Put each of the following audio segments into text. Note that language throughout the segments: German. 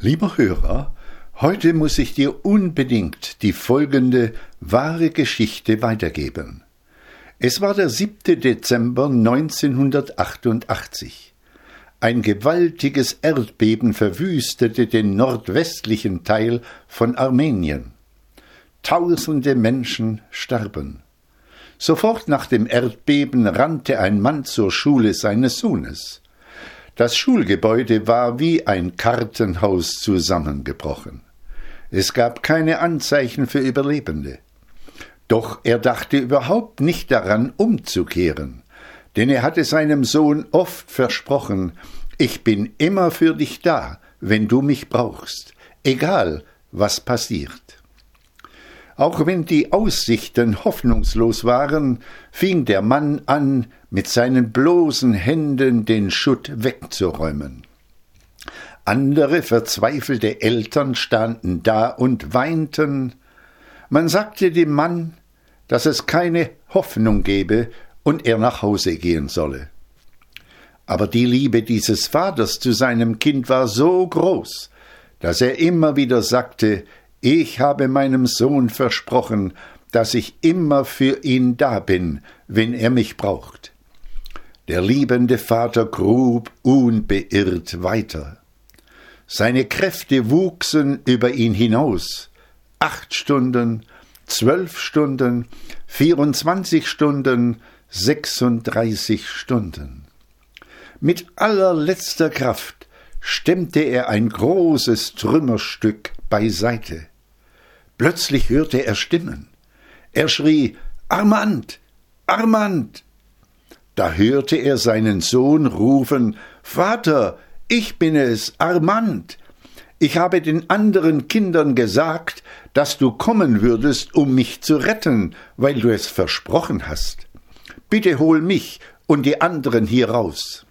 Lieber Hörer, heute muss ich dir unbedingt die folgende wahre Geschichte weitergeben. Es war der 7. Dezember 1988. Ein gewaltiges Erdbeben verwüstete den nordwestlichen Teil von Armenien. Tausende Menschen starben. Sofort nach dem Erdbeben rannte ein Mann zur Schule seines Sohnes. Das Schulgebäude war wie ein Kartenhaus zusammengebrochen. Es gab keine Anzeichen für Überlebende. Doch er dachte überhaupt nicht daran, umzukehren, denn er hatte seinem Sohn oft versprochen: Ich bin immer für dich da, wenn du mich brauchst, egal was passiert. Auch wenn die Aussichten hoffnungslos waren, fing der Mann an, mit seinen bloßen Händen den Schutt wegzuräumen. Andere verzweifelte Eltern standen da und weinten. Man sagte dem Mann, dass es keine Hoffnung gebe und er nach Hause gehen solle. Aber die Liebe dieses Vaters zu seinem Kind war so groß, dass er immer wieder sagte: Ich habe meinem Sohn versprochen, dass ich immer für ihn da bin, wenn er mich braucht. Der liebende Vater grub unbeirrt weiter. Seine Kräfte wuchsen über ihn hinaus. 8 Stunden, 12 Stunden, 24 Stunden, 36 Stunden. Mit allerletzter Kraft stemmte er ein großes Trümmerstück beiseite. Plötzlich hörte er Stimmen. Er schrie: Armand! Armand! Da hörte er seinen Sohn rufen: Vater, ich bin es, Armand! Ich habe den anderen Kindern gesagt, dass du kommen würdest, um mich zu retten, weil du es versprochen hast. Bitte hol mich und die anderen hier raus.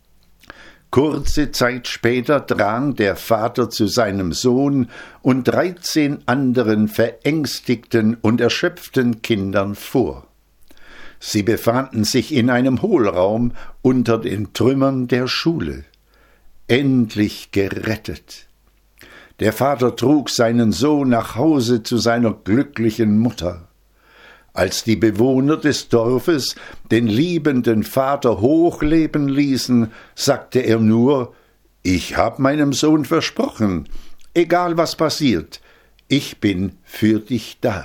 Kurze Zeit später drang der Vater zu seinem Sohn und 13 anderen verängstigten und erschöpften Kindern vor. Sie befanden sich in einem Hohlraum unter den Trümmern der Schule. Endlich gerettet. Der Vater trug seinen Sohn nach Hause zu seiner glücklichen Mutter. Als die Bewohner des Dorfes den liebenden Vater hochleben ließen, sagte er nur: Ich habe meinem Sohn versprochen, egal was passiert, ich bin für dich da.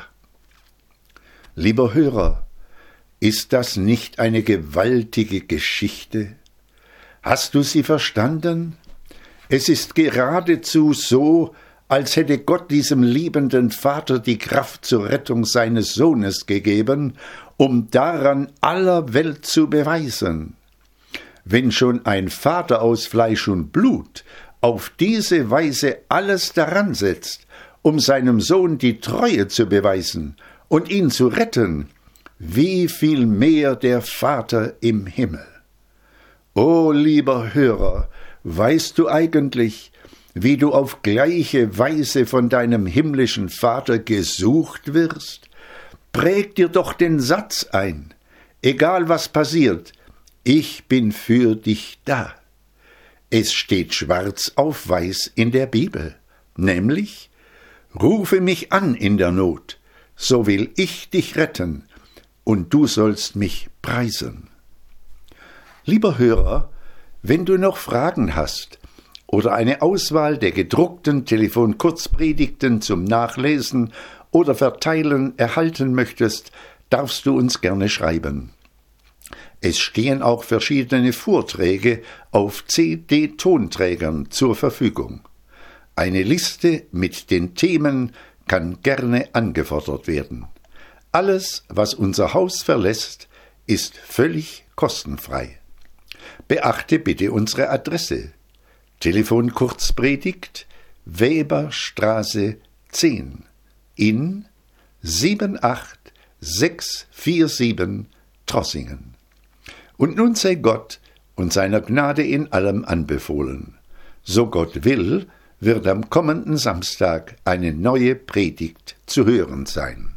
Lieber Hörer, ist das nicht eine gewaltige Geschichte? Hast du sie verstanden? Es ist geradezu so, als hätte Gott diesem liebenden Vater die Kraft zur Rettung seines Sohnes gegeben, um daran aller Welt zu beweisen. Wenn schon ein Vater aus Fleisch und Blut auf diese Weise alles daran setzt, um seinem Sohn die Treue zu beweisen und ihn zu retten, wie viel mehr der Vater im Himmel. O lieber Hörer, weißt du eigentlich, wie du auf gleiche Weise von deinem himmlischen Vater gesucht wirst? Präg dir doch den Satz ein: Egal was passiert, ich bin für dich da. Es steht schwarz auf weiß in der Bibel, nämlich: Rufe mich an in der Not, so will ich dich retten, und du sollst mich preisen. Lieber Hörer, wenn du noch Fragen hast oder eine Auswahl der gedruckten Telefon-Kurzpredigten zum Nachlesen oder Verteilen erhalten möchtest, darfst du uns gerne schreiben. Es stehen auch verschiedene Vorträge auf CD-Tonträgern zur Verfügung. Eine Liste mit den Themen kann gerne angefordert werden. Alles, was unser Haus verlässt, ist völlig kostenfrei. Beachte bitte unsere Adresse: Telefon-Kurzpredigt, Weberstraße 10 in 78647 Trossingen. Und nun sei Gott und seiner Gnade in allem anbefohlen. So Gott will, wird am kommenden Samstag eine neue Predigt zu hören sein.